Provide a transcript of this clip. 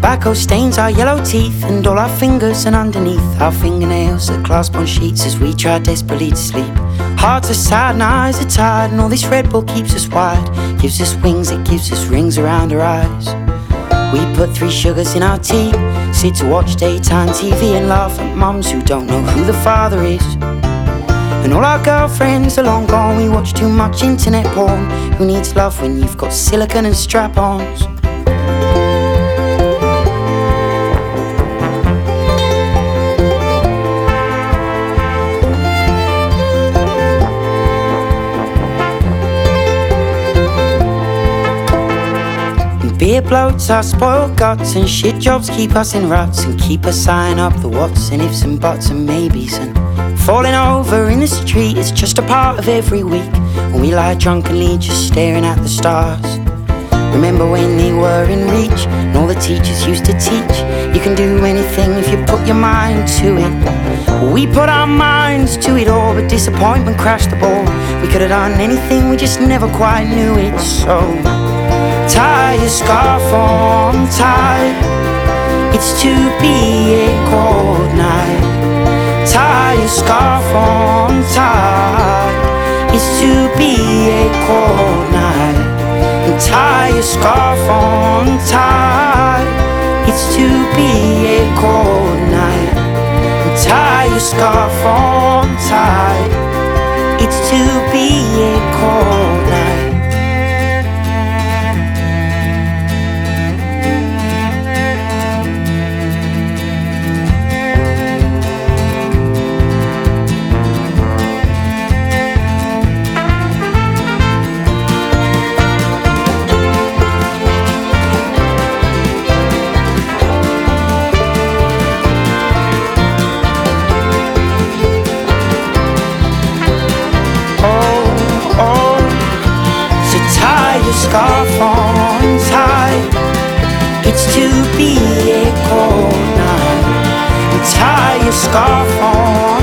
Tobacco stains our yellow teeth and all our fingers, and underneath our fingernails that clasp on sheets as we try desperately to sleep. Hearts are sad and eyes are tired, and all this Red Bull keeps us wide. Gives us wings, it gives us rings around our eyes. We put 3 sugars in our tea, sit to watch daytime TV and laugh at mums who don't know who the father is. And all our girlfriends are long gone, we watch too much internet porn. Who needs love when you've got silicone and strap-ons? Beer bloats our spoiled guts, and shit jobs keep us in ruts and keep us eyeing up the whats and ifs and buts and maybes. And falling over in the street is just a part of every week, when we lie drunkenly just staring at the stars. Remember when they were in reach and all the teachers used to teach you can do anything if you put your mind to it. We put our minds to it all, but disappointment crashed the ball. We could have done anything, we just never quite knew it. So tie your scarf on tight, it's to be a cold night. Tie your scarf on tight, it's to be a cold night. And tie your scarf on tight, it's to be a cold night. And tie your scarf on tight, it's to be a cold night. Scarf on tight, it's to be a cold night. And tie your scarf on